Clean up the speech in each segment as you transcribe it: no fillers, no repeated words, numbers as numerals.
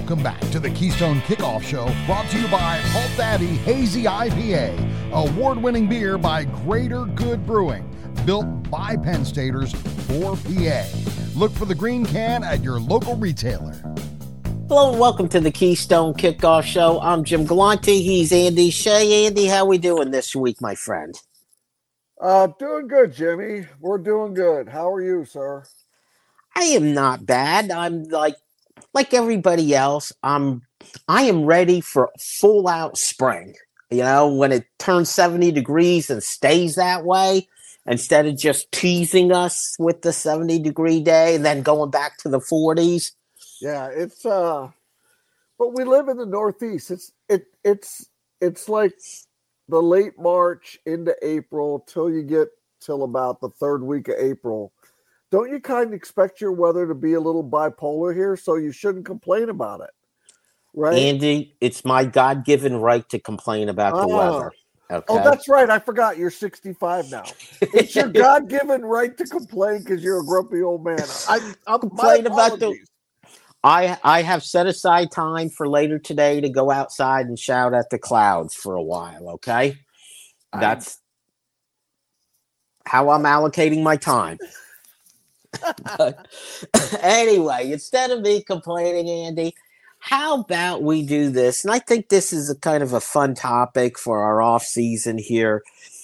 Welcome back to the Keystone Kickoff Show, brought to you by Halt Daddy Hazy IPA, award-winning beer by Greater Good Brewing, built by Penn Staters for PA. Look for the green can at your local retailer. Hello and welcome to the Keystone Kickoff Show. I'm Jim Galante. He's Andy Shea. Andy, how we doing this week, my friend? Doing good, Jimmy. We're doing good. How are you, sir? I am not bad. I'm like everybody else. I am ready for full out spring. You know, when it turns 70 degrees and stays that way, instead of just teasing us with the 70-degree day and then going back to the 40s. Yeah, it's but we live in the Northeast. It's like the late March into April till you get till about the third week of April. Don't you kind of expect your weather to be a little bipolar here? So you shouldn't complain about it, right? Andy, it's my God-given right to complain about the weather. Okay. Oh, that's right. I forgot. You're 65 now. It's your God-given right to complain because you're a grumpy old man. I'm complain about I have set aside time for later today to go outside and shout at the clouds for a while, okay? That's how I'm allocating my time. But anyway, instead of me complaining, Andy, how about we do this? And I think this is a kind of a fun topic for our off season here.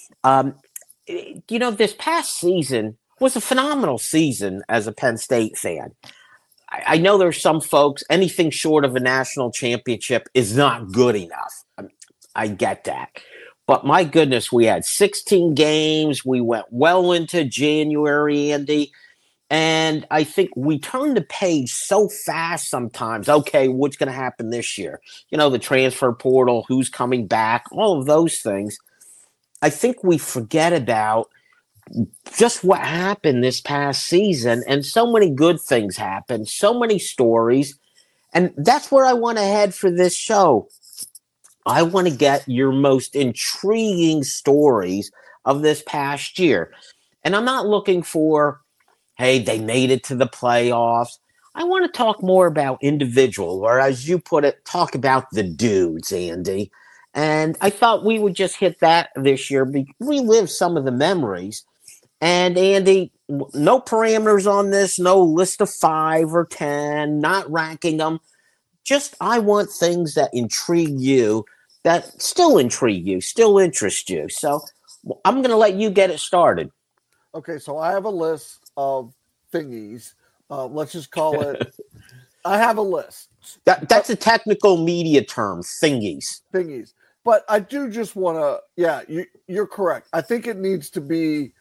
This past season was a phenomenal season as a Penn State fan. I know there's some folks, anything short of a national championship is not good enough. I get that. But my goodness, we had 16 games. We went well into January, Andy. And I think we turn the page so fast sometimes. Okay, what's going to happen this year? You know, the transfer portal, who's coming back, all of those things. I think we forget about just what happened this past season, and so many good things happened, so many stories, and that's where I want to head for this show. I want to get your most intriguing stories of this past year, and I'm not looking for, hey, they made it to the playoffs. I want to talk more about individual, or as you put it, talk about the dudes, Andy. And I thought we would just hit that this year, relive some of the memories. And Andy, no parameters on this, no list of 5 or 10, not ranking them. Just I want things that intrigue you, that still intrigue you, still interest you. So I'm going to let you get it started. Okay, so I have a list of thingies. Let's just call it. I have a list. That's a technical media term, thingies. Thingies. But I do just want to, yeah, you're correct. I think it needs to be,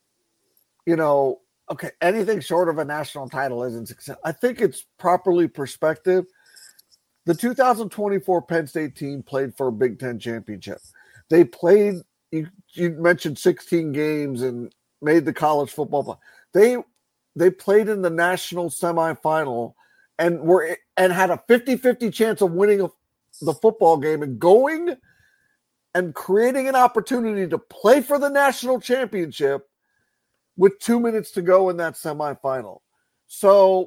okay, anything short of a national title isn't success. I think it's properly perspective. The 2024 Penn State team played for a Big Ten championship. They played, you mentioned 16 games and made the college football play. They played in the national semifinal and had a 50-50 chance of winning the football game and going and creating an opportunity to play for the national championship with 2 minutes to go in that semifinal. So,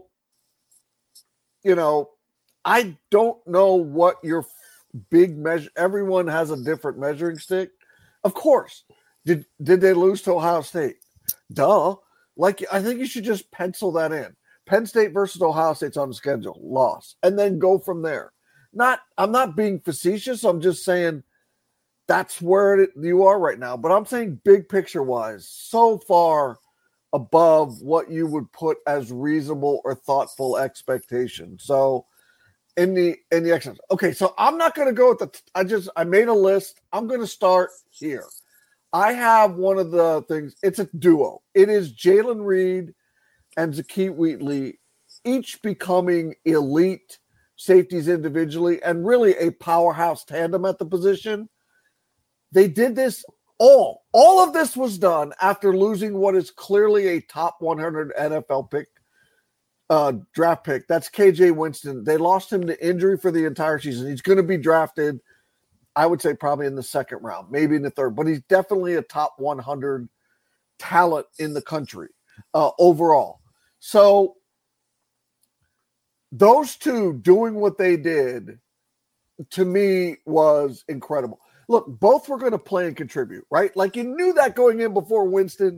I don't know what your big measure. Everyone has a different measuring stick. Of course. Did they lose to Ohio State? Duh. I think you should just pencil that in. Penn State versus Ohio State's on the schedule. Loss. And then go from there. I'm not being facetious. I'm just saying that's where you are right now. But I'm saying big picture wise, so far above what you would put as reasonable or thoughtful expectation. So in the excellence. Okay, so I'm not going to go with I made a list. I'm going to start here. I have one of the things. It's a duo. It is Jalen Reed and Zakee Wheatley, each becoming elite safeties individually and really a powerhouse tandem at the position. They did this all of this was done after losing what is clearly a top 100 NFL pick, draft pick. That's KJ Winston. They lost him to injury for the entire season. He's going to be drafted, I would say, probably in the second round, maybe in the third, but he's definitely a top 100 talent in the country overall. So those two doing what they did, to me, was incredible. Look, both were going to play and contribute, right? Like, you knew that going in before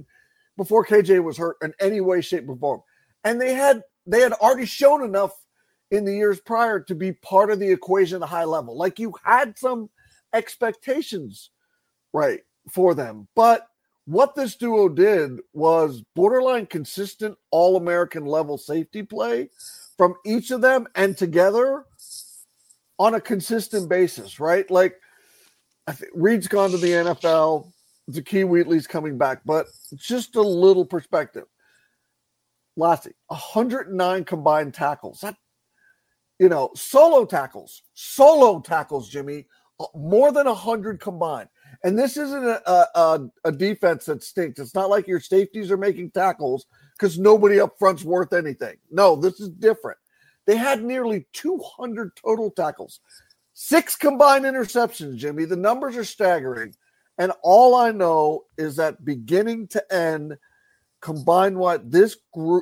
KJ was hurt in any way, shape, or form. And they had already shown enough in the years prior to be part of the equation at a high level. Like, you had some expectations, right, for them. But what this duo did was borderline consistent All-American level safety play from each of them and together on a consistent basis, right? Like, I think Reed's gone to the NFL. Zakee Wheatley's coming back, but just a little perspective. Lassie, 109 combined tackles. That, solo tackles, Jimmy, more than 100 combined. And this isn't a defense that stinks. It's not like your safeties are making tackles because nobody up front's worth anything. No, this is different. They had nearly 200 total tackles, 6 combined interceptions, Jimmy. The numbers are staggering. And all I know is that beginning to end, combined what this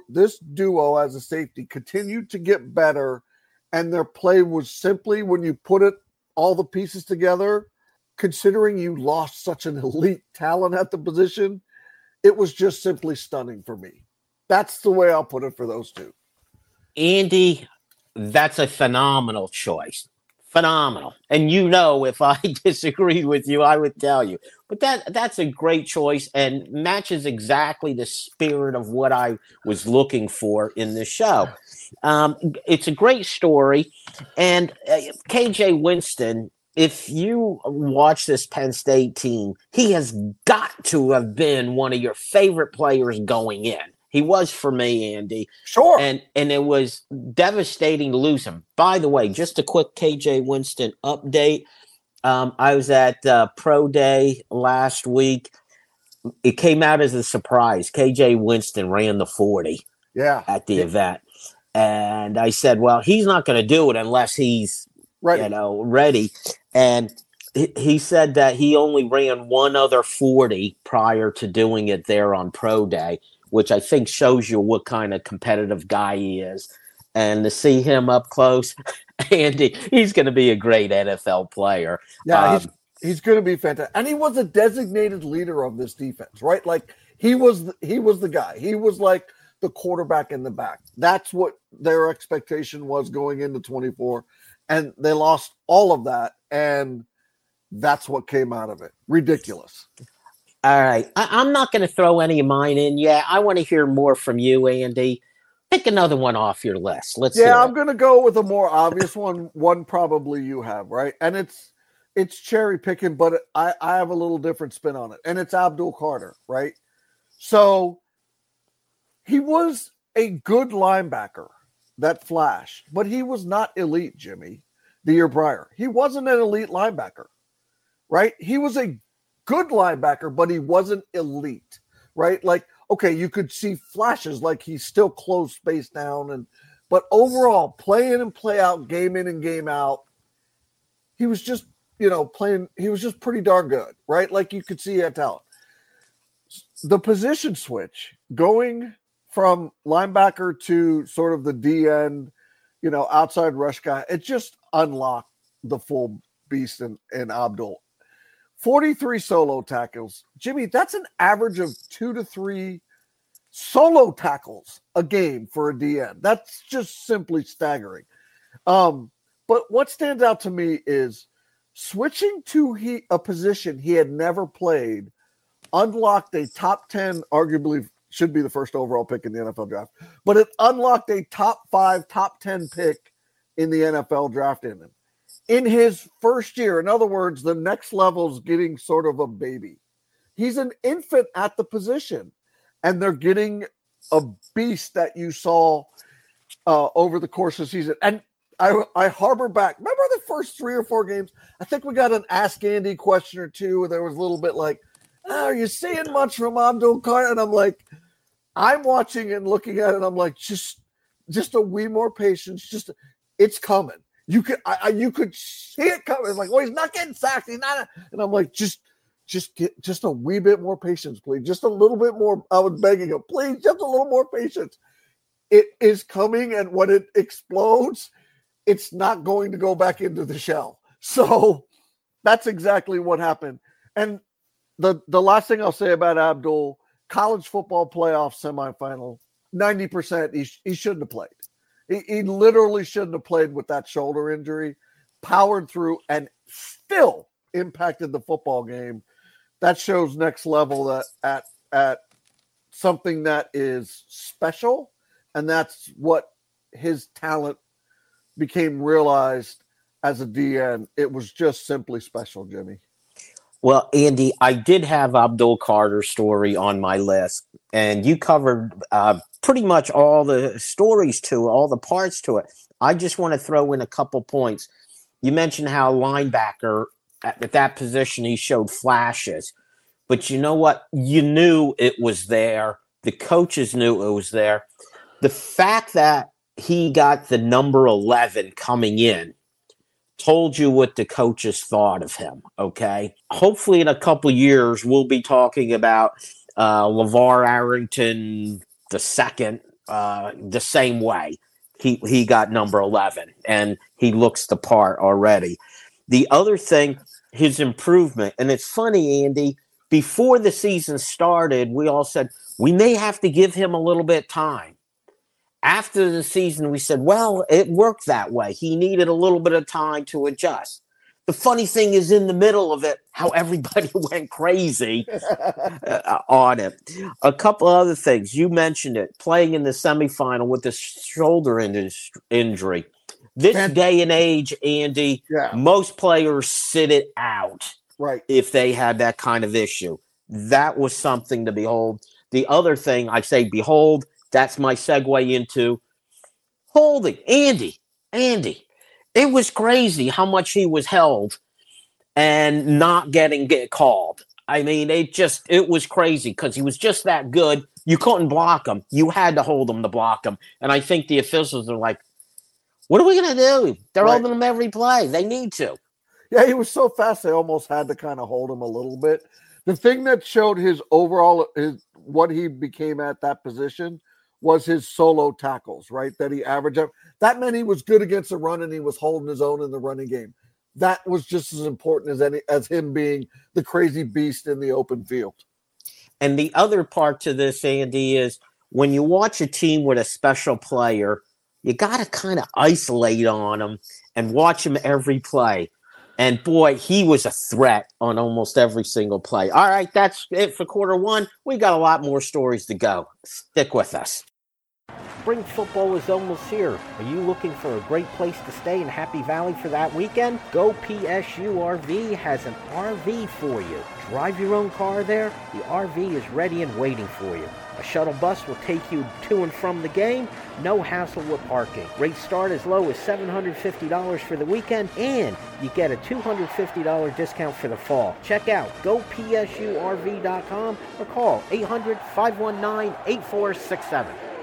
duo as a safety continued to get better. And their play was simply, when you put all the pieces together, considering you lost such an elite talent at the position, it was just simply stunning for me. That's the way I'll put it for those two. Andy, that's a phenomenal choice. Phenomenal. And if I disagreed with you, I would tell you. But that's a great choice and matches exactly the spirit of what I was looking for in the show. It's a great story. And KJ Winston, if you watch this Penn State team, he has got to have been one of your favorite players going in. He was for me, Andy. Sure. And it was devastating to lose him. By the way, just a quick KJ Winston update. I was at Pro Day last week. It came out as a surprise. KJ Winston ran the 40 at the event. And I said, well, he's not going to do it unless he's ready. And he said that he only ran one other 40 prior to doing it there on Pro Day, which I think shows you what kind of competitive guy he is. And to see him up close, Andy, he's going to be a great NFL player. Yeah, he's going to be fantastic. And he was a designated leader of this defense, right? Like, he was the guy. He was like the quarterback in the back. That's what their expectation was going into 24. And they lost all of that. And that's what came out of it. Ridiculous. All right. I'm not going to throw any of mine in yet. I want to hear more from you, Andy. Pick another one off your list. I'm going to go with a more obvious one probably you have, right? And it's cherry picking, but I have a little different spin on it. And it's Abdul Carter, right? So he was a good linebacker that flashed, but he was not elite, Jimmy, the year prior. He wasn't an elite linebacker, right? He was a good linebacker, but he wasn't elite, right? Like, okay, you could see flashes like he still closed space down, but overall, play in and play out, game in and game out, he was just, playing. He was just pretty darn good, right? Like, you could see he had talent. The position switch going from linebacker to sort of the DN, outside rush guy, it just unlocked the full beast in Abdul. 43 solo tackles. Jimmy, that's an average of 2 to 3 solo tackles a game for a DN. That's just simply staggering. But what stands out to me is switching to a position he had never played unlocked a top 10, arguably should be the first overall pick in the NFL draft, but it unlocked a top 5, top 10 pick in the NFL draft in his first year. In other words, the next level is getting sort of a baby. He's an infant at the position, and they're getting a beast that you saw over the course of the season. And I harbor back. Remember the first 3 or 4 games? I think we got an Ask Andy question or two where there was a little bit like, are you seeing much from Abdul Carter? And I'm like, I'm watching and looking at it, and I'm like, just a wee more patience. It's coming. You could see it coming. It's like, well, he's not getting sacked. He's not. And I'm like, just get just a wee bit more patience, please. Just a little bit more. I was begging him, please, just a little more patience. it is coming, and when it explodes, it's not going to go back into the shell. So that's exactly what happened. And the last thing I'll say about Abdul, college football playoff semifinal, 90% he shouldn't have played. He literally shouldn't have played with that shoulder injury, powered through, and still impacted the football game. That shows next level that at something that is special, and that's what his talent became realized as a DN. It was just simply special, Jimmy. Well, Andy, I did have Abdul Carter's story on my list, and you covered pretty much all the stories to it, all the parts to it. I just want to throw in a couple points. You mentioned how linebacker at that position, he showed flashes. But you know what? You knew it was there. The coaches knew it was there. The fact that he got the number 11 coming in told you what the coaches thought of him, okay? Hopefully in a couple years, we'll be talking about LeVar Arrington II the same way. He got number 11, and he looks the part already. The other thing, his improvement, and it's funny, Andy, before the season started, we all said, we may have to give him a little bit of time. After the season, we said, well, it worked that way. He needed a little bit of time to adjust. The funny thing is, in the middle of it, how everybody went crazy on it. A couple other things. You mentioned it, playing in the semifinal with the shoulder injury. This day and age, Andy, most players sit it out if they had that kind of issue. That was something to behold. The other thing I say, behold, that's my segue into holding. Andy, it was crazy how much he was held and not get called. I mean, it was crazy because he was just that good. You couldn't block him. You had to hold him to block him. And I think the officials are like, what are we going to do? They're holding him every play. They need to. Yeah, he was so fast, they almost had to kind of hold him a little bit. The thing that showed his overall, what he became at that position was his solo tackles, right? That he averaged up. That meant he was good against the run and he was holding his own in the running game. That was just as important as him being the crazy beast in the open field. And the other part to this, Andy, is when you watch a team with a special player, you got to kind of isolate on him and watch him every play. And boy, he was a threat on almost every single play. All right, that's it for quarter one. We got a lot more stories to go. Stick with us. Spring football is almost here. Are you looking for a great place to stay in Happy Valley for that weekend? Go PSU RV has an RV for you. Drive your own car there. The RV is ready and waiting for you. A shuttle bus will take you to and from the game. No hassle with parking. Rates start as low as $750 for the weekend, and you get a $250 discount for the fall. Check out gopsurv.com or call 800-519-8467.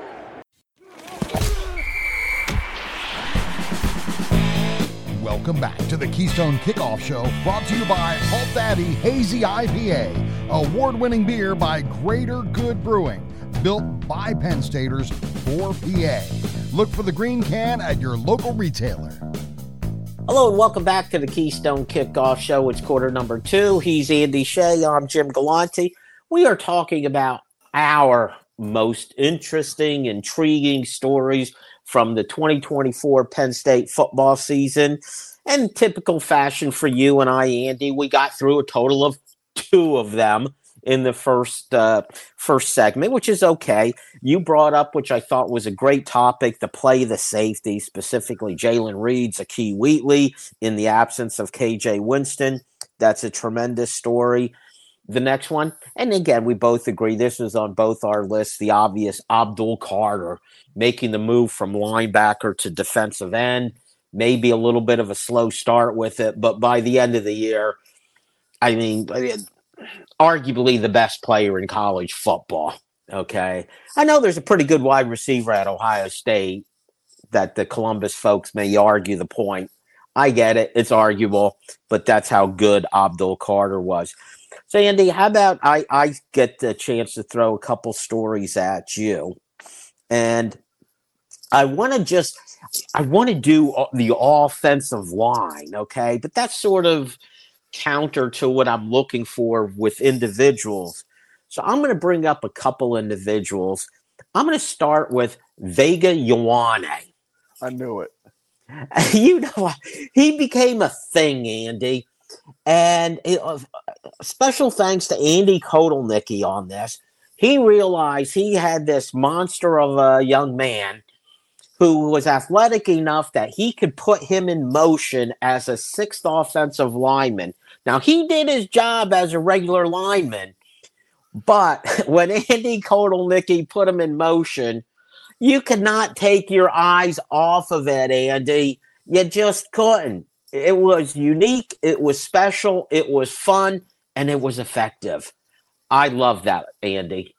Welcome back to the Keystone Kickoff Show, brought to you by Halt Daddy Hazy IPA, award-winning beer by Greater Good Brewing, built by Penn Staters for PA. Look for the green can at your local retailer. Hello and welcome back to the Keystone Kickoff Show. It's quarter number 2. He's Andy Shea. I'm Jim Galante. We are talking about our most interesting, intriguing stories from the 2024 Penn State football season. And typical fashion for you and I, Andy, we got through a total of 2 of them in the first segment, which is okay. You brought up, which I thought was a great topic, the play the safety, specifically Jalen Reed, Zakee Wheatley, in the absence of KJ Winston. That's a tremendous story. The next one, and again, we both agree, this is on both our lists, the obvious Abdul Carter making the move from linebacker to defensive end. Maybe a little bit of a slow start with it, but by the end of the year, I mean, arguably the best player in college football, okay? I know there's a pretty good wide receiver at Ohio State that the Columbus folks may argue the point. I get it. It's arguable, but that's how good Abdul Carter was. So, Andy, how about I get the chance to throw a couple stories at you? And I want to do the offensive line, okay? But that's sort of counter to what I'm looking for with individuals. So I'm going to bring up a couple individuals. I'm going to start with Vega Ioane. I knew it. You know, he became a thing, Andy. And special thanks to Andy Kotelnicki on this. He realized he had this monster of a young man who was athletic enough that he could put him in motion as a sixth offensive lineman. Now, he did his job as a regular lineman, but when Andy Kotelnicki put him in motion, you could not take your eyes off of it, Andy. You just couldn't. It was unique, it was special, it was fun, and it was effective. I love that, Andy.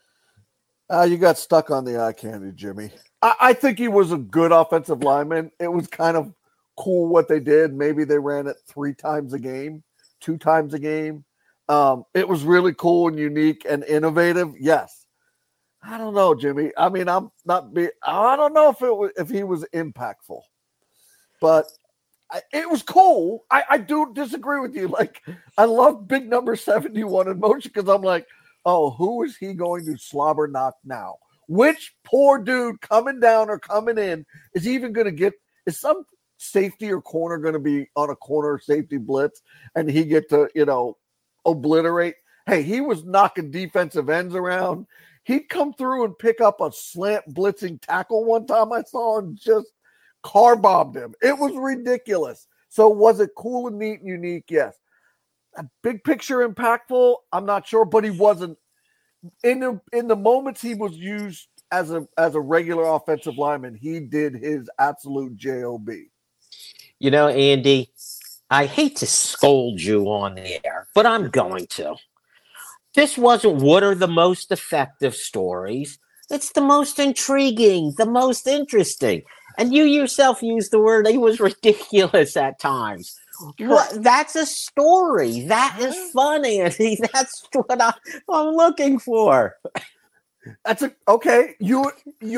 You got stuck on the eye candy, Jimmy. I think he was a good offensive lineman. It was kind of cool what they did. Maybe they ran it 3 times a game, 2 times a game. It was really cool and unique and innovative. Yes. I don't know, Jimmy. I mean, I don't know if he was impactful, but it was cool. I do disagree with you. Like, I love big number 71 in motion because I'm like, oh, who is he going to slobber knock now? Which poor dude coming down or coming in is even going to get – is some safety or corner going to be on a corner safety blitz and he get to, obliterate? Hey, he was knocking defensive ends around. He'd come through and pick up a slant blitzing tackle one time I saw and just car bombed him. It was ridiculous. So was it cool and neat and unique? Yes. A big picture impactful? I'm not sure, but he wasn't. In the moments he was used as a regular offensive lineman, he did his absolute job. You know, Andy, I hate to scold you on the air, but I'm going to. This wasn't what are the most effective stories. It's the most intriguing, the most interesting. And you yourself used the word he was ridiculous at times. What? That's a story. That is fun, Andy. That's what I'm looking for. That's okay. Your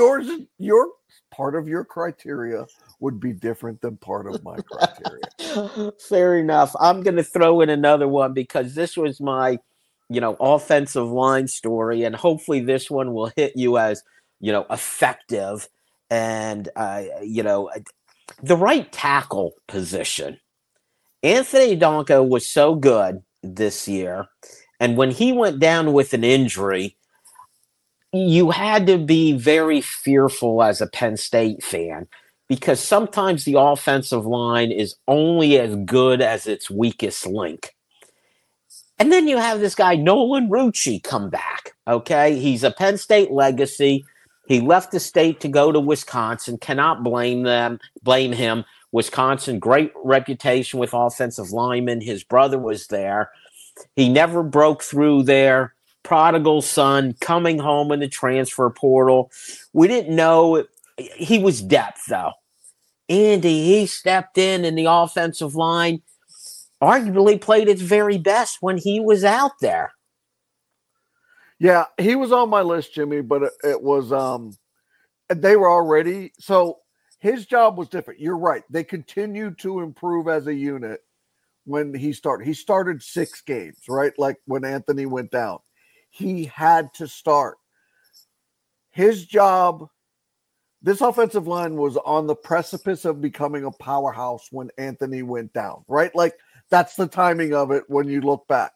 part of your criteria would be different than part of my criteria. Fair enough. I'm going to throw in another one because this was my, offensive line story, and hopefully this one will hit you as, effective and the right tackle position. Anthony Donkoh was so good this year, and when he went down with an injury, you had to be very fearful as a Penn State fan because sometimes the offensive line is only as good as its weakest link. And then you have this guy, Nolan Rucci, come back, okay? He's a Penn State legacy. He left the state to go to Wisconsin. Cannot blame him. Wisconsin, great reputation with offensive linemen. His brother was there. He never broke through there. Prodigal son coming home in the transfer portal. We didn't know he was depth, though. Andy, he stepped in the offensive line, arguably played its very best when he was out there. Yeah, he was on my list, Jimmy, but it was they were already – so his job was different. You're right. They continued to improve as a unit when he started. He started 6 games, right? Like when Anthony went down. He had to start. His job – this offensive line was on the precipice of becoming a powerhouse when Anthony went down, right? Like that's the timing of it when you look back.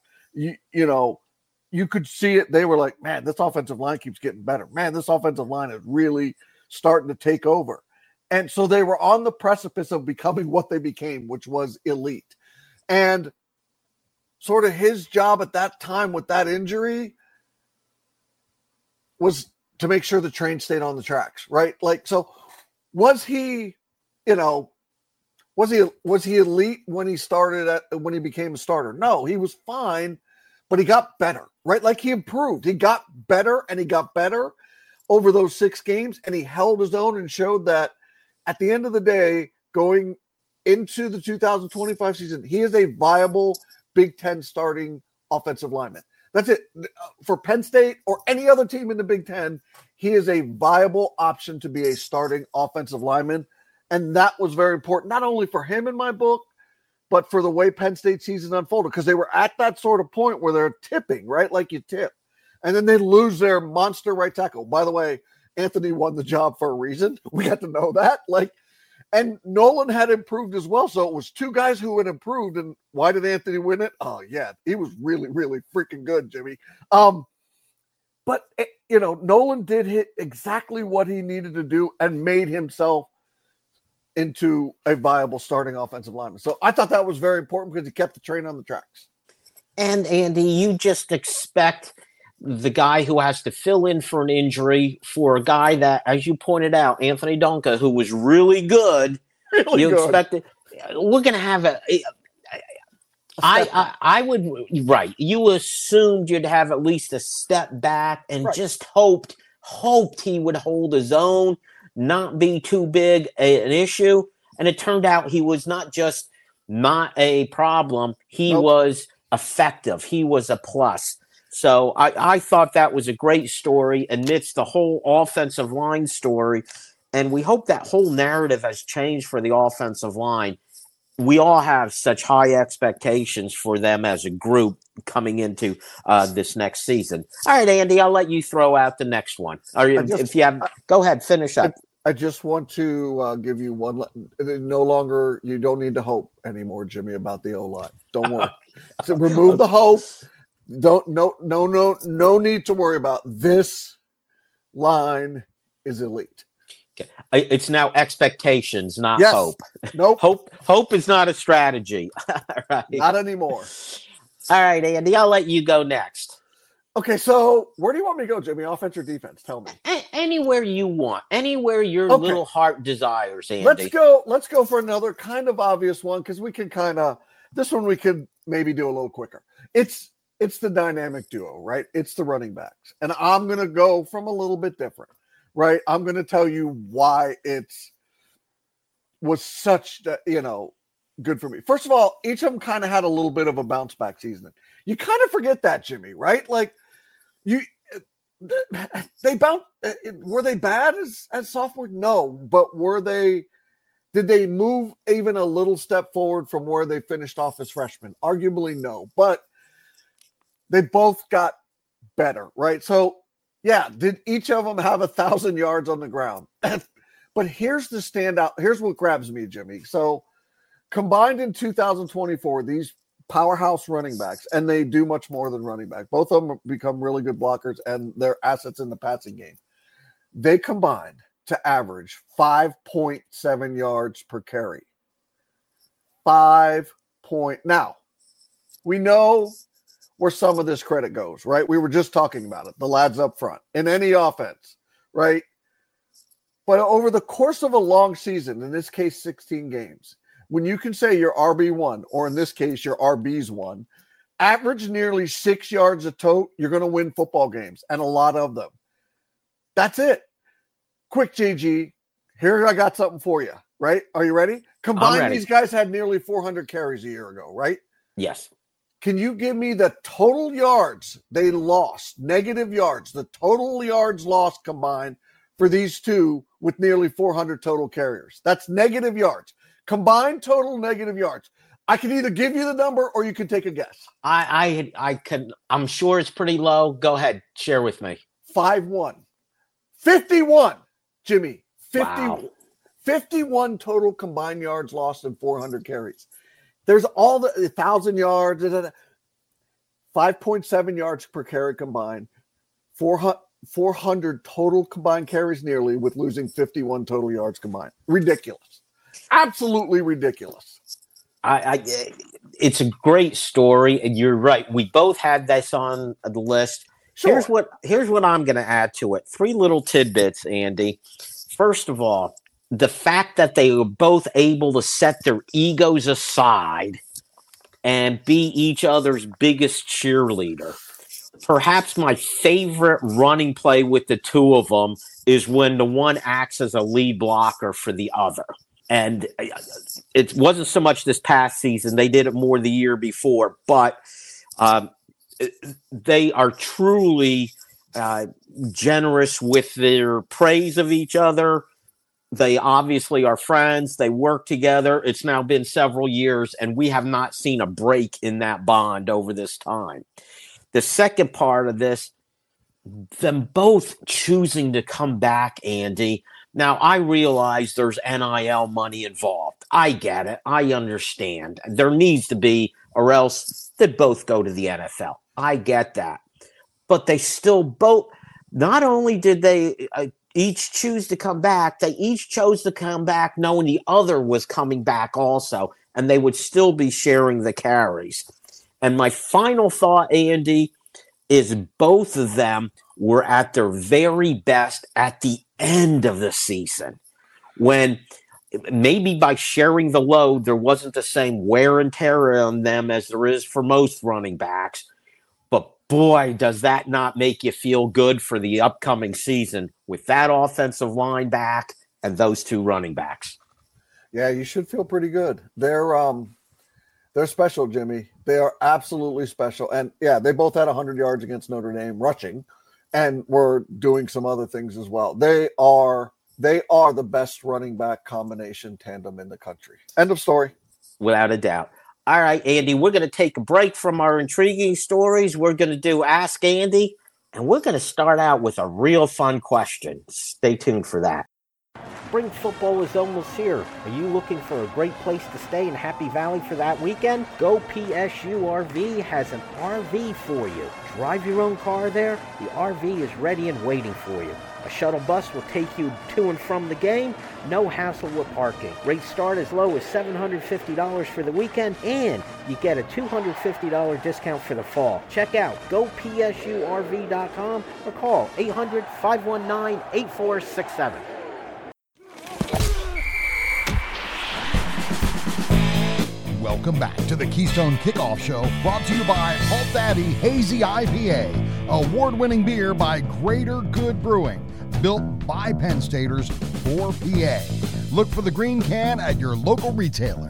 You could see it. They were like, man, this offensive line keeps getting better. Man, this offensive line is really starting to take over. And so they were on the precipice of becoming what they became, which was elite. And sort of his job at that time with that injury was to make sure the train stayed on the tracks, right? Like, so was he, was he elite when he when he became a starter? No, he was fine, but he got better, right? Like he improved. He got better and he got better over those 6 games, and he held his own and showed that at the end of the day, going into the 2025 season, he is a viable Big Ten starting offensive lineman. That's it. For Penn State or any other team in the Big Ten, he is a viable option to be a starting offensive lineman. And that was very important, not only for him in my book, but for the way Penn State season unfolded, because they were at that sort of point where they're tipping, right? Like you tip. And then they lose their monster right tackle. By the way, Anthony won the job for a reason. We got to know that. And Nolan had improved as well. So it was two guys who had improved. And why did Anthony win it? Oh, yeah. He was really, really freaking good, Jimmy. But, Nolan did hit exactly what he needed to do and made himself into a viable starting offensive lineman. So I thought that was very important because he kept the train on the tracks. And, Andy, you just expect the guy who has to fill in for an injury for a guy that, as you pointed out, Anthony Donka, who was really good. Expected we're going to have I would, right. You assumed you'd have at least a step back and just hoped he would hold his own, not be too big an issue. And it turned out he was not just not a problem. He was effective. He was a plus. So I thought that was a great story amidst the whole offensive line story. And we hope that whole narrative has changed for the offensive line. We all have such high expectations for them as a group coming into this next season. All right, Andy, I'll let you throw out the next one. Or if you have, go ahead, finish up. I just want to give you one. No longer, you don't need to hope anymore, Jimmy, about the O-line. Don't worry. So remove the hope. No need to worry about this line is elite. Okay. It's now expectations, not hope. Nope. Hope is not a strategy. Right. Not anymore. All right, Andy, I'll let you go next. Okay, so where do you want me to go, Jimmy? Offense or defense? Tell me. Anywhere you want. Anywhere your little heart desires, Andy. Let's go for another kind of obvious one, because we can this one we could maybe do a little quicker. It's the dynamic duo, right? It's the running backs. And I'm going to go from a little bit different, right? I'm going to tell you why was such, good for me. First of all, each of them kind of had a little bit of a bounce back season. You kind of forget that, Jimmy, right? Like they bounced. Were they bad as sophomore? No, but did they move even a little step forward from where they finished off as freshmen? Arguably no, but they both got better, right? So yeah, did each of them have 1,000 yards on the ground? But here's the standout. Here's what grabs me, Jimmy. So combined in 2024, these powerhouse running backs, and they do much more than running back. Both of them become really good blockers, and they're assets in the passing game. They combined to average 5.7 yards per carry. Now, we know where some of this credit goes, right? We were just talking about it. The lads up front in any offense, right? But over the course of a long season, in this case, 16 games, when you can say your RB1, or in this case, your RB's one, average nearly 6 yards a tote, you're going to win football games, and a lot of them. That's it. Quick, JG, here I got something for you, right? Are you ready? Combined, these guys had nearly 400 carries a year ago, right? Yes. Can you give me the total yards they lost, negative yards, the total yards lost combined for these two with nearly 400 total carriers? That's negative yards. Combined total negative yards. I can either give you the number or you can take a guess. I can. I'm sure it's pretty low. Go ahead. Share with me. 5-1. 51, Jimmy. 50, wow. 51 total combined yards lost and 400 carries. There's all the 1,000 yards, 5.7 yards per carry combined, 400 total combined carries nearly, with losing 51 total yards combined. Ridiculous. Absolutely ridiculous. It's a great story, and you're right. We both had this on the list. Sure. Here's what I'm going to add to it. 3 little tidbits, Andy. First of all, the fact that they were both able to set their egos aside and be each other's biggest cheerleader. Perhaps my favorite running play with the two of them is when the one acts as a lead blocker for the other. And it wasn't so much this past season. They did it more the year before. But they are truly generous with their praise of each other. They obviously are friends. They work together. It's now been several years, and we have not seen a break in that bond over this time. The second part of this, them both choosing to come back, Andy. Now, I realize there's NIL money involved. I get it. I understand. There needs to be, or else they'd both go to the NFL. I get that. But they still both, not only did they each choose to come back, they each chose to come back knowing the other was coming back also, and they would still be sharing the carries. And my final thought, Andy, is both of them were at their very best at the end of the season, when maybe by sharing the load, there wasn't the same wear and tear on them as there is for most running backs. But boy, does that not make you feel good for the upcoming season with that offensive line back and those two running backs. Yeah, you should feel pretty good. They're special, Jimmy. They are absolutely special. And yeah, they both had 100 yards against Notre Dame rushing, and were doing some other things as well. They are the best running back combination tandem in the country. End of story. Without a doubt. All right, Andy, we're going to take a break from our intriguing stories. We're going to do Ask Andy, and we're going to start out with a real fun question. Stay tuned for that. Spring football is almost here. Are you looking for a great place to stay in Happy Valley for that weekend? Go PSU RV has an RV for you. Drive your own car there. The RV is ready and waiting for you. A shuttle bus will take you to and from the game. No hassle with parking. Rates start as low as $750 for the weekend, and you get a $250 discount for the fall. Check out gopsurv.com or call 800-519-8467. Welcome back to the Keystone Kickoff Show, brought to you by Halt Daddy Hazy IPA, award-winning beer by Greater Good Brewing, built by Penn Staters for PA. Look for the green can at your local retailer.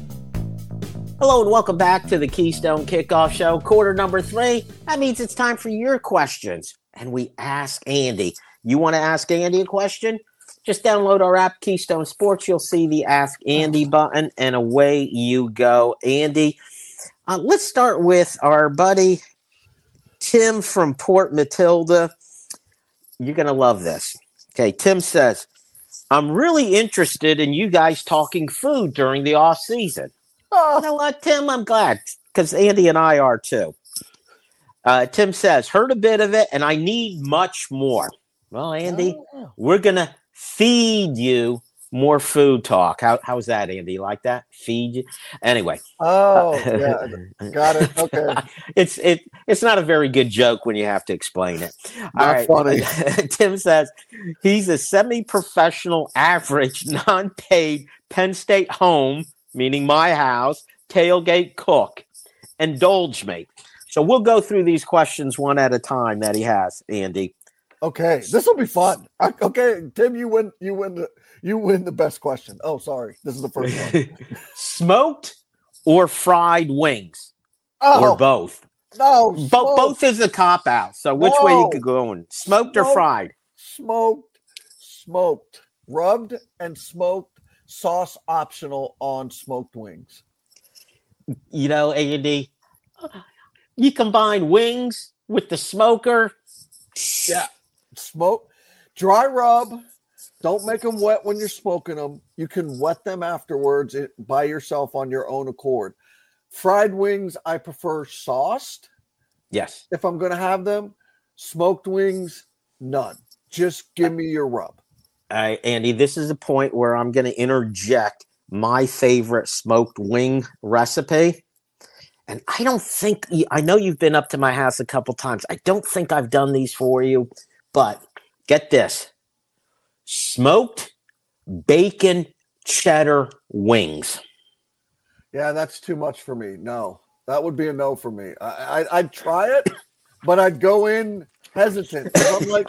Hello and welcome back to the Keystone Kickoff Show, quarter number 3. That means it's time for your questions, and we ask Andy. You want to ask Andy a question? Just download our app, Keystone Sports. You'll see the Ask Andy button, and away you go. Andy, let's start with our buddy Tim from Port Matilda. You're going to love this. Okay, Tim says, I'm really interested in you guys talking food during the off season. Oh, you know what, Tim? I'm glad, because Andy and I are too. Tim says, heard a bit of it, and I need much more. Well, Andy, we're going to feed you more food talk. How's that, Andy? You like that? Feed you? Anyway. Oh, yeah. Got it. Okay. It's not a very good joke when you have to explain it. All right. Funny. Tim says he's a semi-professional, average, non-paid Penn State home, meaning my house, tailgate cook. Indulge me. So we'll go through these questions one at a time that he has, Andy. Okay, this will be fun. Okay, Tim, you win the best question. Oh, sorry, this is the first one. Smoked or fried wings, or both? No, both is a cop out. So which way you could go in? Smoked or fried? Smoked, rubbed and smoked. Sauce optional on smoked wings. You know, Andy, you combine wings with the smoker. Yeah. Smoke, dry rub. Don't make them wet when you're smoking them. You can wet them afterwards by yourself on your own accord. Fried wings, I prefer sauced. Yes. If I'm going to have them. Smoked wings, none. Just give me your rub. Andy, this is a point where I'm going to interject my favorite smoked wing recipe. And I know you've been up to my house a couple times. I don't think I've done these for you. But get this, smoked bacon cheddar wings. Yeah, that's too much for me. No, that would be a no for me. I'd try it, but I'd go in hesitant. I'm like,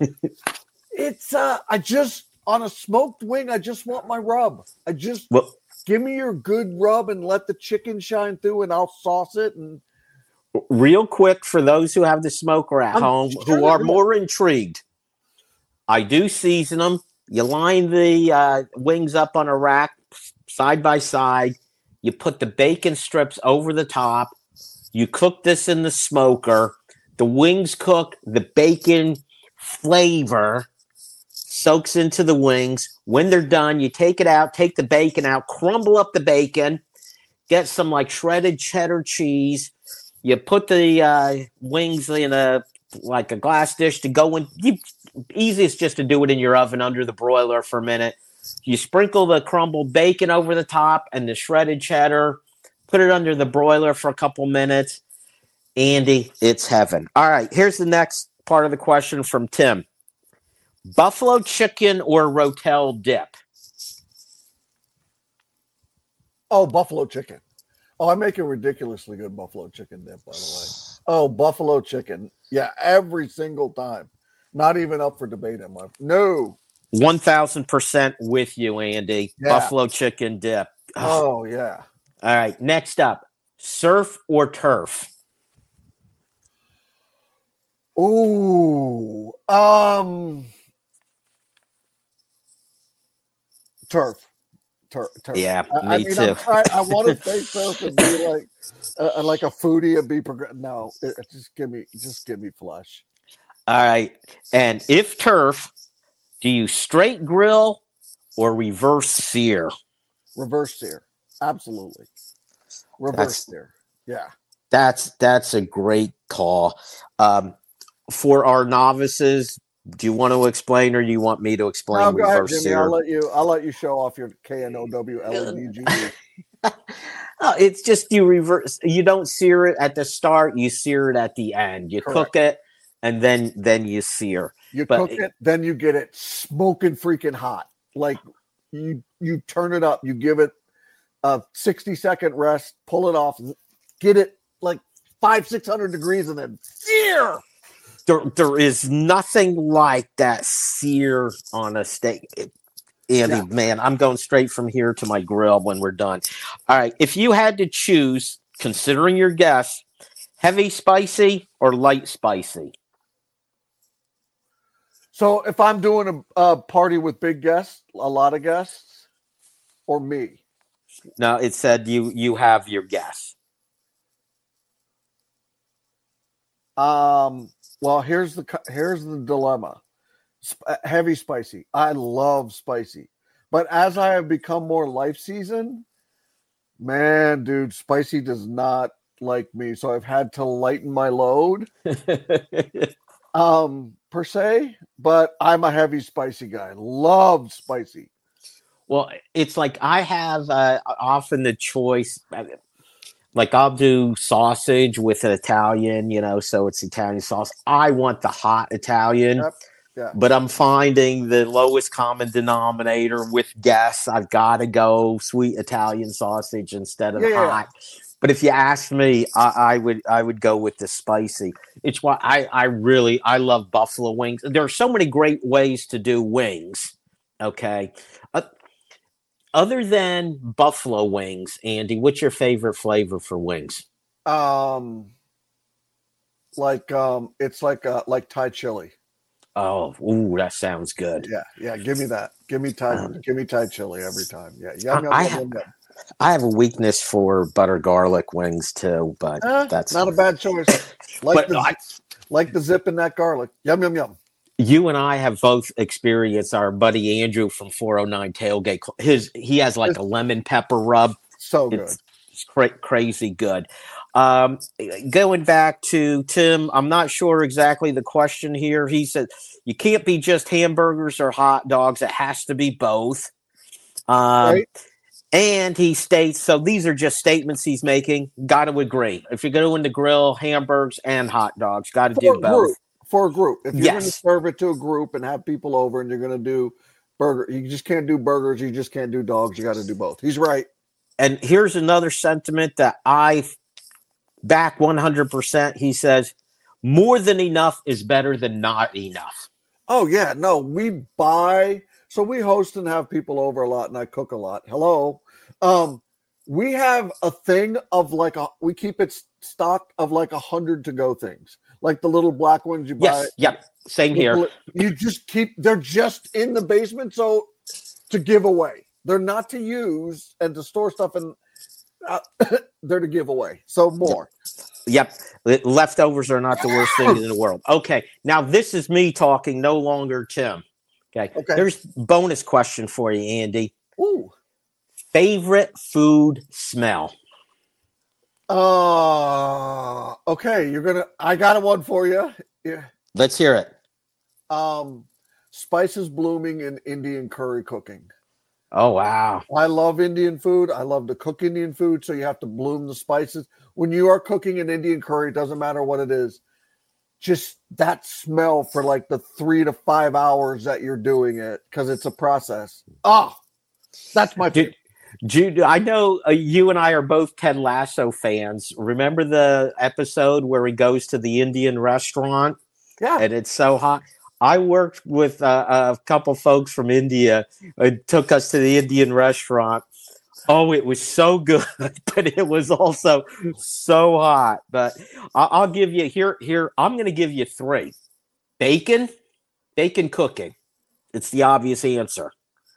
on a smoked wing, I just want my rub. Give me your good rub and let the chicken shine through, and I'll sauce it. And Real quick, for those who have the smoker at home, who are more intrigued, I do season them. You line the wings up on a rack side by side. You put the bacon strips over the top. You cook this in the smoker. The wings cook. The bacon flavor soaks into the wings. When they're done, you take it out, take the bacon out, crumble up the bacon, get some like shredded cheddar cheese. You put the wings in a glass dish to go in. Easiest just to do it in your oven under the broiler for a minute. You sprinkle the crumbled bacon over the top and the shredded cheddar. Put it under the broiler for a couple minutes. Andy, it's heaven. All right, here's the next part of the question from Tim. Buffalo chicken or Rotel dip? Oh, buffalo chicken. Oh, I make a ridiculously good buffalo chicken dip, by the way. Oh, buffalo chicken. Yeah, every single time. Not even up for debate, am I? No. 1,000% with you, Andy. Yeah. Buffalo chicken dip. Oh, yeah. All right, next up. Surf or turf? Ooh. Turf. Yeah, me too. I want to say surf and be like a foodie and be progressive. No, just give me flesh. All right, and if turf, do you straight grill or reverse sear? Reverse sear, absolutely. Reverse sear, yeah. That's a great call. For our novices, do you want to explain, or do you want me to explain? No, go ahead, Jimmy. I'll let you show off your KNOW. It's just you reverse. You don't sear it at the start. You sear it at the end. You Correct. Cook it, and then you sear. Cook it, then you get it smoking freaking hot. Like you turn it up. You give it a 60-second rest. Pull it off. Get it like 500-600 degrees, and then sear. There is nothing like that sear on a steak. Andy, man, I'm going straight from here to my grill when we're done. All right. If you had to choose, considering your guests, heavy spicy or light spicy? So if I'm doing a party with big guests, a lot of guests, or me? No, it said you have your guests. Well, here's the dilemma. Heavy spicy. I love spicy. But as I have become more life seasoned, man, dude, spicy does not like me. So I've had to lighten my load. Per se, but I'm a heavy spicy guy. Love spicy. Well, it's like I have often the choice. Like I'll do sausage with an Italian, so it's Italian sauce. I want the hot Italian, yeah. But I'm finding the lowest common denominator with guests. I've got to go sweet Italian sausage instead of hot. Yeah. But if you ask me, I would go with the spicy. It's why I love buffalo wings. There are so many great ways to do wings. Okay. Other than buffalo wings, Andy, what's your favorite flavor for wings? It's like Thai chili. Oh, ooh, that sounds good. Yeah. Give me that. Give me Thai chili every time. Yeah. Yum. I have a weakness for butter garlic wings too, but that's not a bad choice. Like the zip in that garlic. Yum. You and I have both experienced our buddy Andrew from 409 Tailgate. He has like a lemon pepper rub. So good. It's crazy good. Going back to Tim, I'm not sure exactly the question here. He said, you can't be just hamburgers or hot dogs. It has to be both. Right. And he states, so these are just statements he's making. Got to agree. If you're going to grill hamburgers and hot dogs, got to do both. For a group. If you're going to serve it to a group and have people over and you're going to do burger, you just can't do burgers. You just can't do dogs. You got to do both. He's right. And here's another sentiment that I back 100%. He says, more than enough is better than not enough. Oh, yeah. No, we buy. So we host and have people over a lot, and I cook a lot. Hello. We have a thing of we keep it stocked of 100 to go things, like the little black ones you buy. Yes, yep, same here. You just they're just in the basement, so to give away. They're not to use and to store stuff, and they're to give away. So more. Yep, leftovers are not the worst thing in the world. Okay, now this is me talking, no longer Tim. Okay. Here's bonus question for you, Andy. Ooh. Favorite food smell? Okay, I got one for you. Yeah. Let's hear it. Spices blooming in Indian curry cooking. Oh, wow. I love Indian food. I love to cook Indian food, so you have to bloom the spices. When you are cooking an Indian curry, it doesn't matter what it is. Just that smell for the 3 to 5 hours that you're doing it, because it's a process. That's my favorite. Jude, I know you and I are both Ted Lasso fans. Remember the episode where he goes to the Indian restaurant? Yeah. And it's so hot. I worked with a couple folks from India and took us to the Indian restaurant. Oh, it was so good, but it was also so hot. But I'll give you here. I'm going to give you 3. Bacon cooking. It's the obvious answer.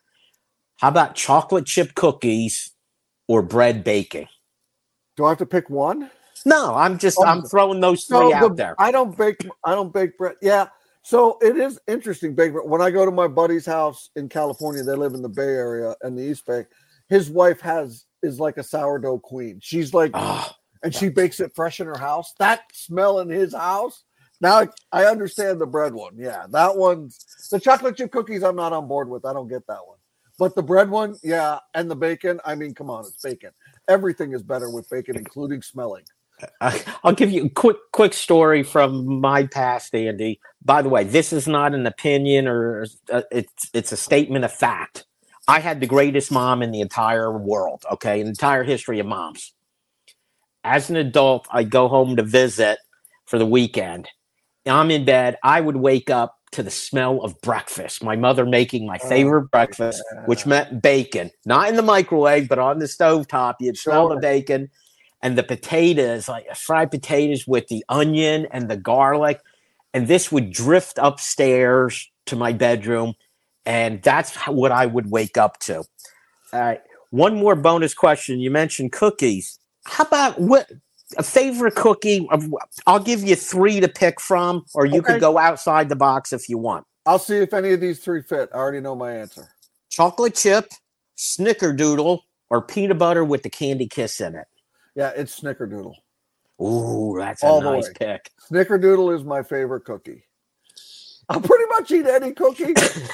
How about chocolate chip cookies or bread baking? Do I have to pick one? No, I'm throwing those 3 out there. I don't bake bread. Yeah. So it is interesting. When I go to my buddy's house in California, they live in the Bay Area and the East Bay. His wife is like a sourdough queen. She's and she bakes it fresh in her house. That smell in his house. Now I understand the bread one. Yeah, that one's the chocolate chip cookies. I'm not on board with. I don't get that one. But the bread one, yeah, and the bacon. I mean, come on, it's bacon. Everything is better with bacon, including smelling. I'll give you a quick story from my past, Andy. By the way, this is not an opinion or it's a statement of fact. I had the greatest mom in the entire world, okay, in the entire history of moms. As an adult, I'd go home to visit for the weekend. I'm in bed. I would wake up to the smell of breakfast. My mother making my favorite breakfast, which meant bacon. Not in the microwave, but on the stovetop. You'd smell the bacon and the potatoes, like fried potatoes with the onion and the garlic. And this would drift upstairs to my bedroom. And that's what I would wake up to. All right. One more bonus question. You mentioned cookies. How about a favorite cookie? I'll give you 3 to pick from, or you could go outside the box if you want. I'll see if any of these 3 fit. I already know my answer. Chocolate chip, snickerdoodle, or peanut butter with the candy kiss in it. Yeah, it's snickerdoodle. Ooh, that's a nice pick. Snickerdoodle is my favorite cookie. I'll pretty much eat any cookie.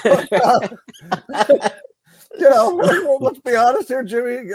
Let's be honest here, Jimmy.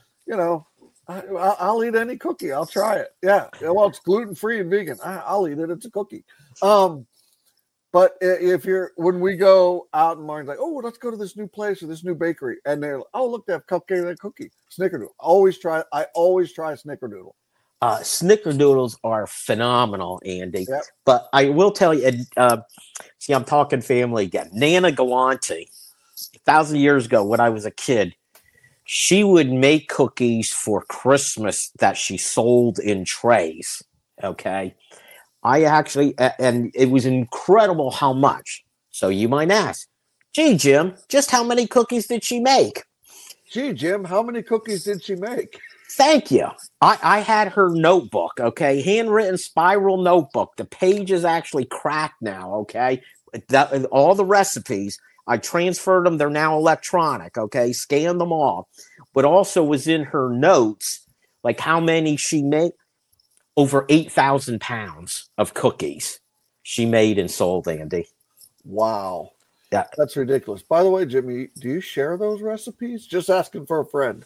I'll eat any cookie. I'll try it. Yeah. Well, it's gluten-free and vegan. I'll eat it. It's a cookie. But when we go out and Martin's like, oh, let's go to this new place or this new bakery. And they're like, oh, look, they have cupcake and cookie. Snickerdoodle. I always try snickerdoodle. Snickerdoodles are phenomenal, Andy. Yep. But I will tell you, see, I'm talking family again. Nana Galante, 1,000 years ago when I was a kid, she would make cookies for Christmas that she sold in trays. Okay. I actually, and it was incredible how much. So you might ask, gee, Jim, just how many cookies did she make? Gee, Jim, how many cookies did she make? Thank you. I had her notebook, okay? Handwritten spiral notebook. The page is actually cracked now, okay? All the recipes, I transferred them. They're now electronic, okay? Scanned them all. But also was in her notes, like how many she made. Over 8,000 pounds of cookies she made and sold, Andy. Wow. Yeah. That's ridiculous. By the way, Jimmy, do you share those recipes? Just asking for a friend.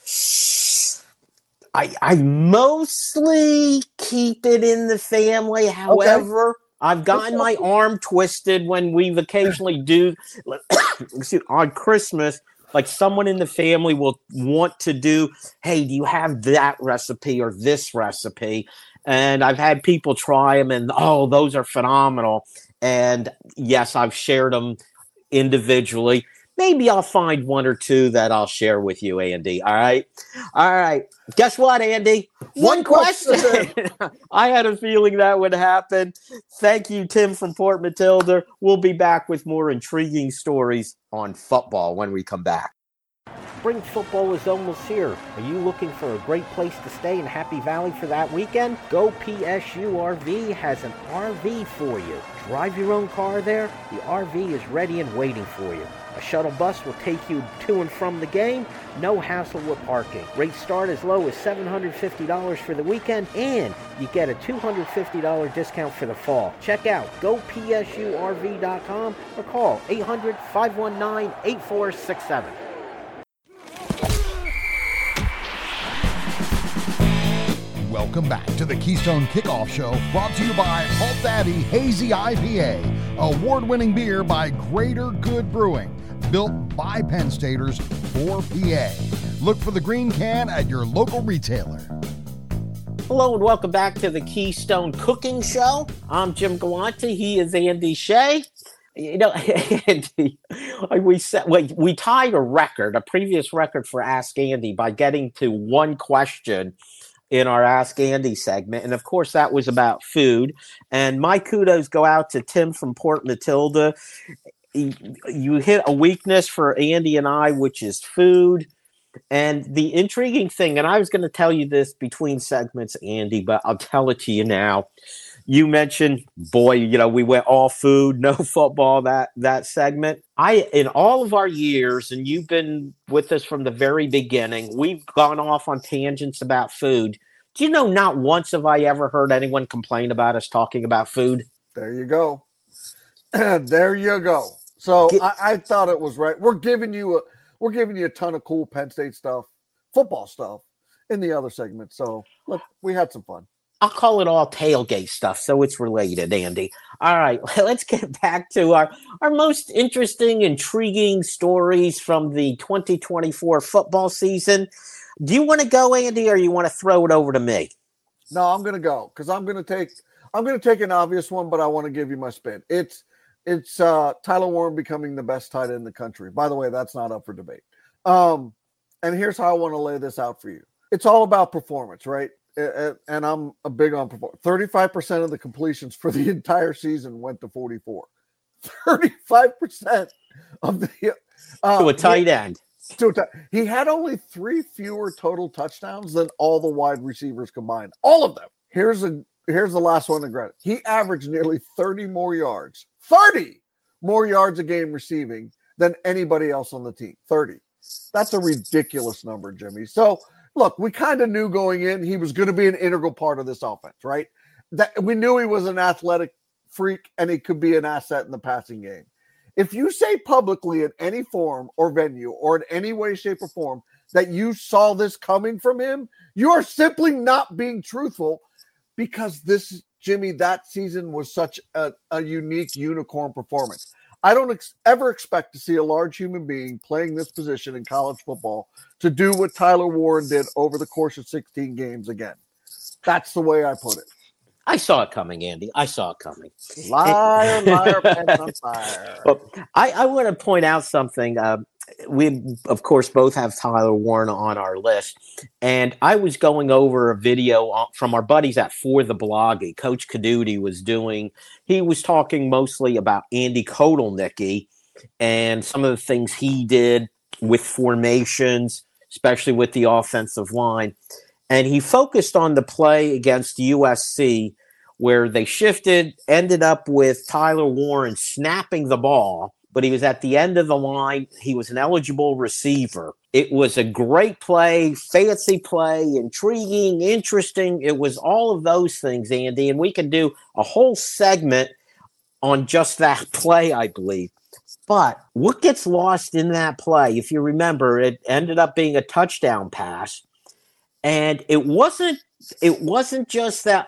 I mostly keep it in the family. However, I've gotten my arm twisted when we've occasionally do on Christmas. Like someone in the family will want to do, hey, do you have that recipe or this recipe? And I've had people try them and, oh, those are phenomenal. And yes, I've shared them individually. maybe I'll find one or two that I'll share with you, Andy. All right. Guess what, Andy? One question. I had a feeling that would happen. Thank you, Tim from Port Matilda. We'll be back with more intriguing stories on football when we come back. Spring football is almost here. Are you looking for a great place to stay in Happy Valley for that weekend? Go PSU RV has an RV for you. Drive your own car there. The RV is ready and waiting for you. A shuttle bus will take you to and from the game. No hassle with parking. Rates start as low as $750 for the weekend, and you get a $250 discount for the fall. Check out gopsurv.com or call 800-519-8467. Welcome back to the Keystone Kickoff Show, brought to you by Halt Daddy Hazy IPA, award-winning beer by Greater Good Brewing, built by Penn Staters for PA. Look for the green can at your local retailer. Hello and welcome back to the Keystone Cooking Show. I'm Jim Galante. He is Andy Shea. You know, Andy, we tied a previous record for Ask Andy by getting to one question in our Ask Andy segment. And of course, that was about food. And my kudos go out to Tim from Port Matilda. You hit a weakness for Andy and I, which is food. And the intriguing thing, and I was going to tell you this between segments, Andy, but I'll tell it to you now. You mentioned, we went all food, no football, that segment. In all of our years, and you've been with us from the very beginning, we've gone off on tangents about food. Do you know, not once have I ever heard anyone complain about us talking about food? There you go. There you go. So I thought it was right. We're giving you a ton of cool Penn State stuff, football stuff in the other segment. So look, we had some fun. I'll call it all tailgate stuff, so it's related, Andy. All right, let's get back to our most interesting, intriguing stories from the 2024 football season. Do you want to go, Andy, or you want to throw it over to me? No, I'm going to go because I'm going to take an obvious one, but I want to give you my spin. It's Tyler Warren becoming the best tight end in the country. By the way, that's not up for debate. And here's how I want to lay this out for you. It's all about performance, right? And I'm a big on performance. 35% of the completions for the entire season went to 44. 35% of the to a tight end. He had only 3 fewer total touchdowns than all the wide receivers combined. All of them. Here's the last one to credit. He averaged nearly 30 more yards a game receiving than anybody else on the team. 30. That's a ridiculous number, Jimmy. So look, we kind of knew going in he was going to be an integral part of this offense, right? That we knew he was an athletic freak and he could be an asset in the passing game. If you say publicly in any form or venue or in any way, shape, or form that you saw this coming from him, you are simply not being truthful because that season was such a unique unicorn performance. I don't ever expect to see a large human being playing this position in college football to do what Tyler Warren did over the course of 16 games again. That's the way I put it. I saw it coming, Andy. I saw it coming. Liar, pants on fire. Well, I want to point out something. We, of course, both have Tyler Warren on our list. And I was going over a video from our buddies at For the Blogging. Coach Caduti was doing. He was talking mostly about Andy Kotelnicki and some of the things he did with formations, especially with the offensive line. And he focused on the play against USC where they shifted, ended up with Tyler Warren snapping the ball, but he was at the end of the line. He was an eligible receiver. It was a great play, fancy play, intriguing, interesting. It was all of those things, Andy, and we can do a whole segment on just that play, I believe. But what gets lost in that play, if you remember, it ended up being a touchdown pass. And it wasn't just that,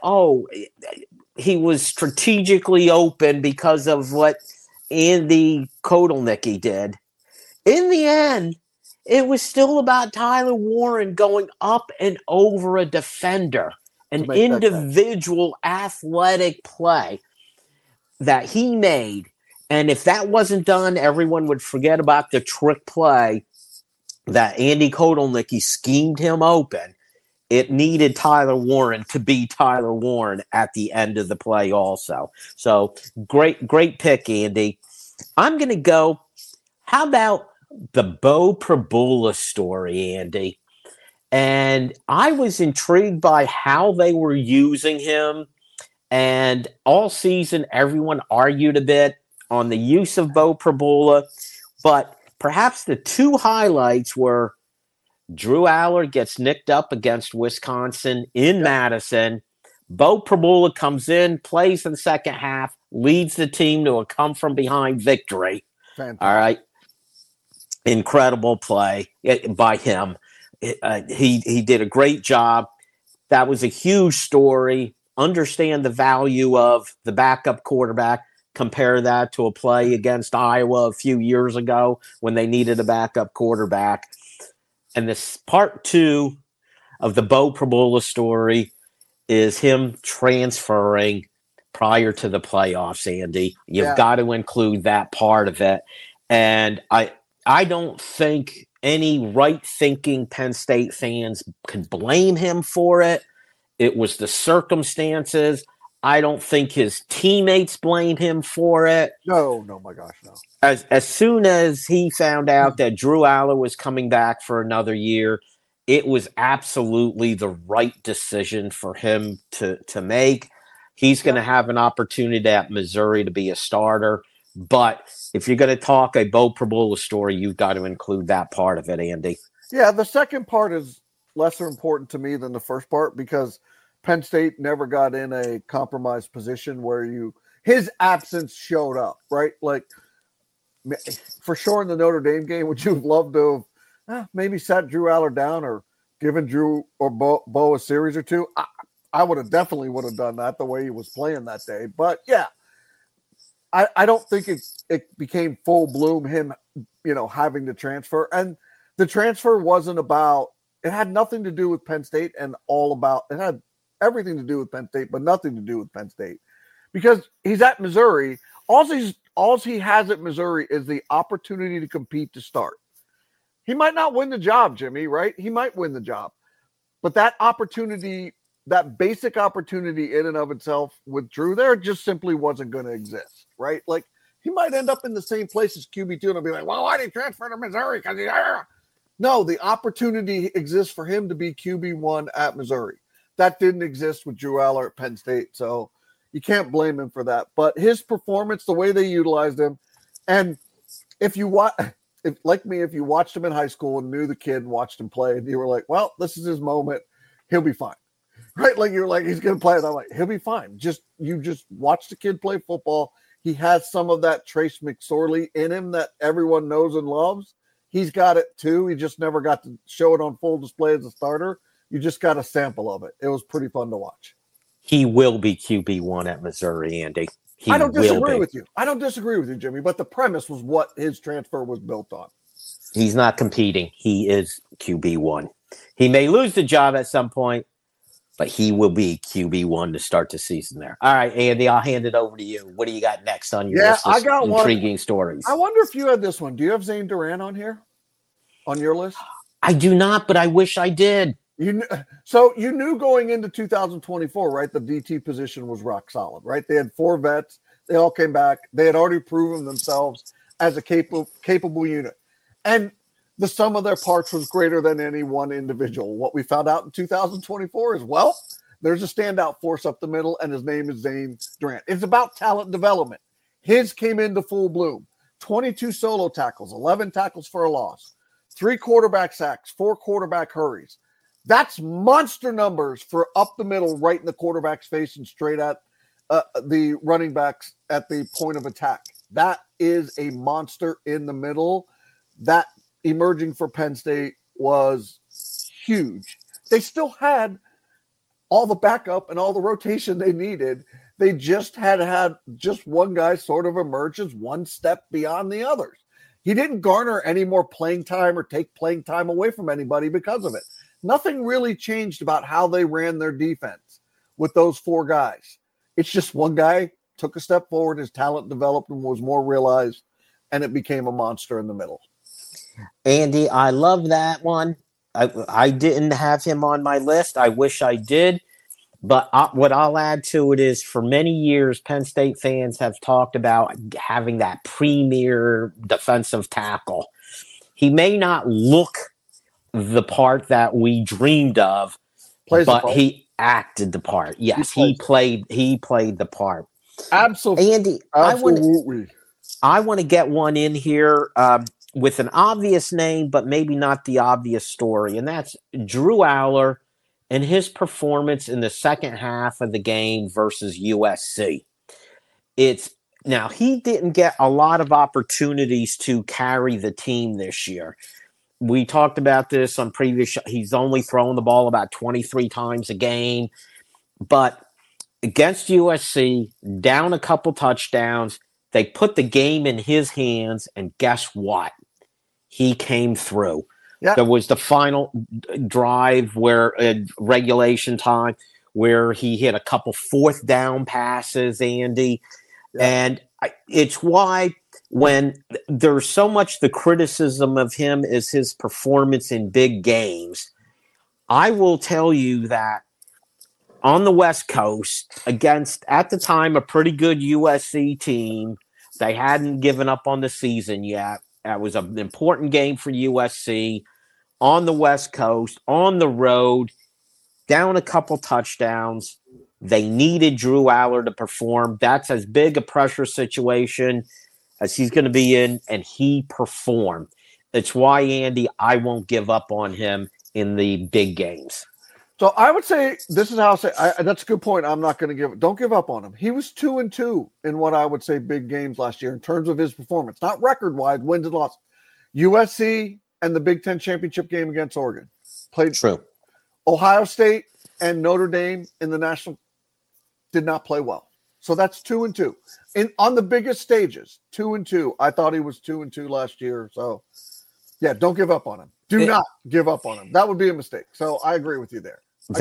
he was strategically open because of what Andy Kotelnicki did. In the end, it was still about Tyler Warren going up and over a defender, an individual athletic play that he made. And if that wasn't done, everyone would forget about the trick play that Andy Kotelnicki schemed him open. It needed Tyler Warren to be Tyler Warren at the end of the play also. So great pick, Andy. I'm going to go, how about the Beau Pribula story, Andy? And I was intrigued by how they were using him. And all season, everyone argued a bit on the use of Beau Pribula. But perhaps the two highlights were Drew Aller gets nicked up against Wisconsin in Madison. Beau Pribula comes in, plays in the second half, leads the team to a come-from-behind victory. Fantastic. All right. Incredible play by him. He did a great job. That was a huge story. Understand the value of the backup quarterback. Compare that to a play against Iowa a few years ago when they needed a backup quarterback. And this part two of the Beau Pribula story is him transferring prior to the playoffs, Andy. You've got to include that part of it. And I don't think any right-thinking Penn State fans could blame him for it. It was the circumstances. I don't think his teammates blame him for it. No, my gosh, no. As soon as he found out that Drew Aller was coming back for another year, it was absolutely the right decision for him to make. He's going to have an opportunity at Missouri to be a starter. But if you're going to talk a Beau Pribula story, you've got to include that part of it, Andy. Yeah, the second part is lesser important to me than the first part because Penn State never got in a compromised position where his absence showed up, right? Like, for sure in the Notre Dame game, would you have loved to have maybe sat Drew Aller down or given Drew or Beau a series or two? I would have definitely done that the way he was playing that day. But, yeah, I don't think it became full bloom him, having to transfer. And the transfer wasn't about – it had nothing to do with Penn State and it had everything to do with Penn State, but nothing to do with Penn State. Because he's at Missouri. All he has at Missouri is the opportunity to compete to start. He might not win the job, Jimmy, right? He might win the job. But that opportunity, that basic opportunity in and of itself with Drew there just simply wasn't going to exist, right? Like, he might end up in the same place as QB2 and I'll be like, well, why did he transfer to Missouri? No, the opportunity exists for him to be QB1 at Missouri. That didn't exist with Drew Aller at Penn State, so you can't blame him for that. But his performance, the way they utilized him, and if you watched him in high school and knew the kid and watched him play, and you were like, well, this is his moment, he'll be fine. Right? Like, you're like, he's going to play it. I'm like, he'll be fine. You just watch the kid play football. He has some of that Trace McSorley in him that everyone knows and loves. He's got it too. He just never got to show it on full display as a starter. You just got a sample of it. It was pretty fun to watch. He will be QB1 at Missouri, Andy. I don't disagree with you. I don't disagree with you, Jimmy, but the premise was what his transfer was built on. He's not competing. He is QB1. He may lose the job at some point, but he will be QB1 to start the season there. All right, Andy, I'll hand it over to you. What do you got next on your list of intriguing stories? I wonder if you had this one. Do you have Zane Durant on here? On your list? I do not, but I wish I did. So you knew going into 2024, right? The DT position was rock solid, right? They had 4 vets. They all came back. They had already proven themselves as a capable unit. And the sum of their parts was greater than any one individual. What we found out in 2024 is, well, there's a standout force up the middle, and his name is Zane Durant. It's about talent development. His came into full bloom. 22 solo tackles, 11 tackles for a loss, 3 quarterback sacks, 4 quarterback hurries. That's monster numbers for up the middle, right in the quarterback's face and straight at the running backs at the point of attack. That is a monster in the middle. That emerging for Penn State was huge. They still had all the backup and all the rotation they needed. They just had just one guy sort of emerge as one step beyond the others. He didn't garner any more playing time or take playing time away from anybody because of it. Nothing really changed about how they ran their defense with those 4 guys. It's just one guy took a step forward. His talent developed and was more realized, and it became a monster in the middle. Andy, I love that one. I didn't have him on my list. I wish I did. But what I'll add to it is for many years, Penn State fans have talked about having that premier defensive tackle. He may not look the part that we dreamed of, but he acted the part. Yes, he played the part. Absolutely. Andy, I want to get one in here with an obvious name, but maybe not the obvious story, and that's Drew Allar and his performance in the second half of the game versus USC. Now, he didn't get a lot of opportunities to carry the team this year. We talked about this on previous show. He's only thrown the ball about 23 times a game. But against USC, down a couple touchdowns, they put the game in his hands, and guess what? He came through. Yep. There was the final drive where regulation time where he hit a couple fourth down passes, Andy. Yep. And it's why when there's so much the criticism of him is his performance in big games, I will tell you that on the West Coast against, at the time, a pretty good USC team, they hadn't given up on the season yet. That was an important game for USC. On the West Coast, on the road, down a couple touchdowns. They needed Drew Allar to perform. That's as big a pressure situation as he's going to be in, and he performed. It's why, Andy, I won't give up on him in the big games. So I would say, this is how I'll say, that's a good point. I'm not going to don't give up on him. He was 2-2 in what I would say big games last year in terms of his performance, not record-wise, wins and losses. USC and the Big Ten championship game against Oregon. Played true. Ohio State and Notre Dame in the national did not play well. So that's 2-2. On the biggest stages, 2-2. I thought he was 2-2 last year. So, yeah, don't give up on him. Do not give up on him. That would be a mistake. So I agree with you there.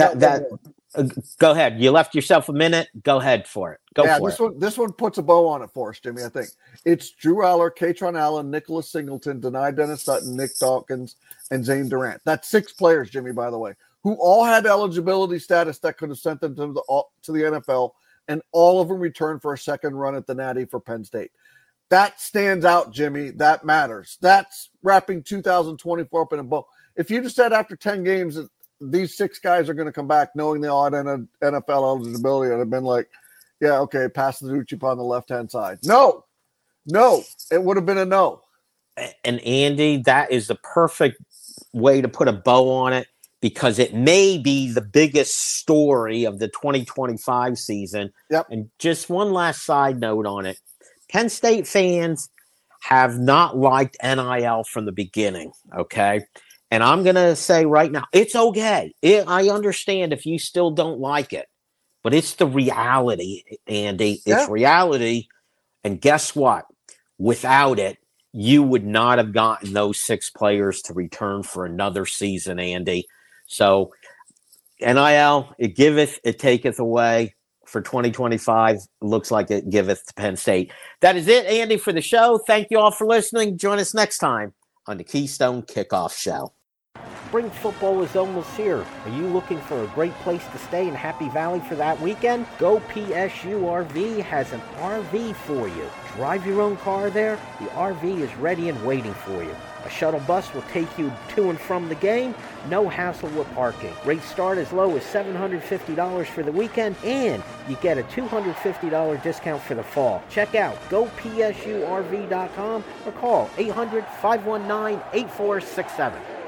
Go ahead. You left yourself a minute. Go ahead for it. This one puts a bow on it for us, Jimmy, I think. It's Drew Allar, Katron Allen, Nicholas Singleton, Denai Dennis Sutton, Nick Dawkins, and Zane Durant. That's 6 players, Jimmy, by the way, who all had eligibility status that could have sent them to the NFL, and all of them returned for a second run at the Natty for Penn State. That stands out, Jimmy. That matters. That's wrapping 2024 up in a bow. If you just said after 10 games that these 6 guys are going to come back knowing they all had NFL eligibility, I'd have been like, yeah, okay, pass the Ducci on the left-hand side. No, it would have been a no. And Andy, that is the perfect way to put a bow on it, because it may be the biggest story of the 2025 season. Yep. And just one last side note on it. Penn State fans have not liked NIL from the beginning, okay? And I'm going to say right now, it's okay. I understand if you still don't like it, but it's the reality, Andy. It's reality. And guess what? Without it, you would not have gotten those 6 players to return for another season, Andy. So NIL, it giveth, it taketh away. For 2025, looks like it giveth to Penn State. That is it, Andy, for the show. Thank you all for listening. Join us next time on the Keystone Kickoff Show. Spring football is almost here. Are you looking for a great place to stay in Happy Valley for that weekend? Go PSU RV has an RV for you. Drive your own car there. The RV is ready and waiting for you. A shuttle bus will take you to and from the game. No hassle with parking. Rates start as low as $750 for the weekend, and you get a $250 discount for the fall. Check out gopsurv.com or call 800-519-8467.